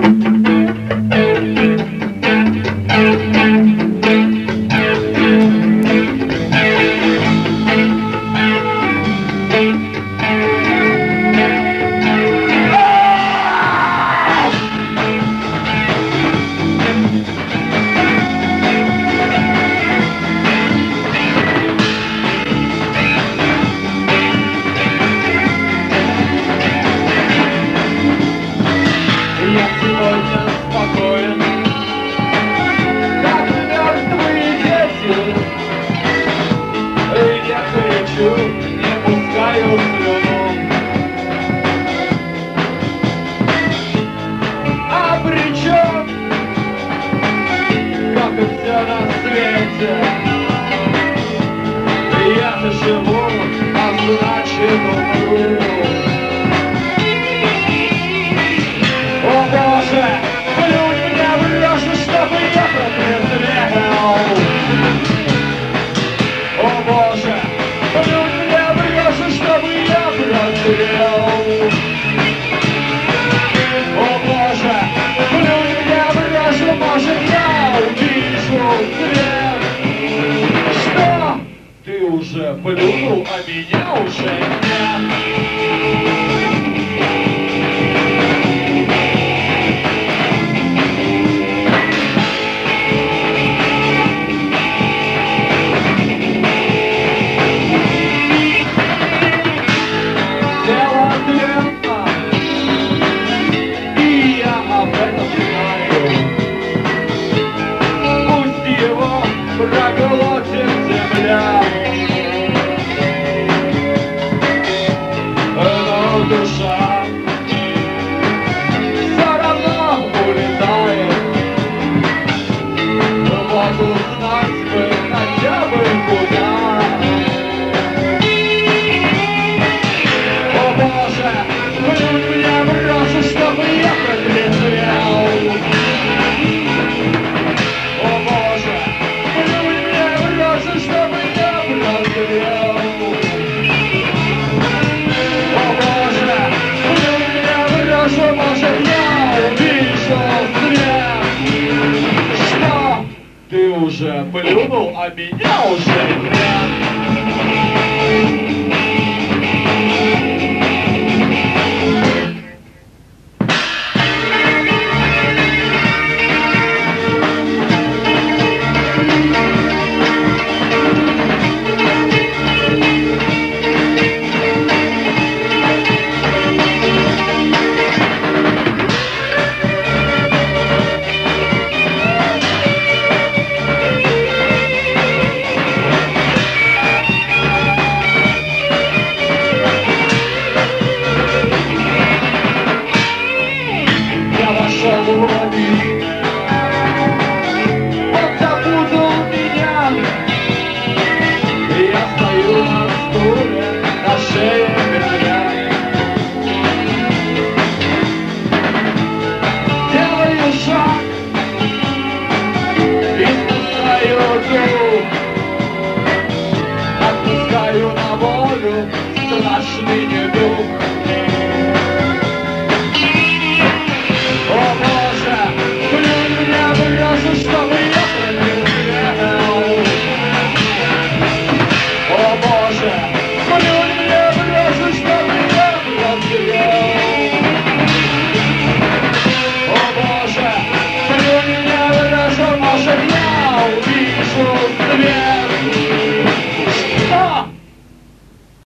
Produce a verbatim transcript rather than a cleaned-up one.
Я-то живу, а значит умру. О Боже, плюнь меня в рожу, чтобы я протрезвел. О Боже, плюнь меня в рожу, чтобы я протрезвел. О Боже, плюнь меня в рожу, может я увижу свет. Что? Ты уже плюнул, а меня уже нет. Дело длинно, и я об этом знаю. Пусть его проглотит земля. Но душа все равно улетает. Вот узнать бы хотя бы куда. О Боже, плюнь меня в рожу, чтобы я протрезвел. О Боже, плюнь меня в рожу, чтобы я протрезвел. О Боже, плюнь меня в рожу, может я увижу свет. Что? Ты уже плюнул, а меня уже нет.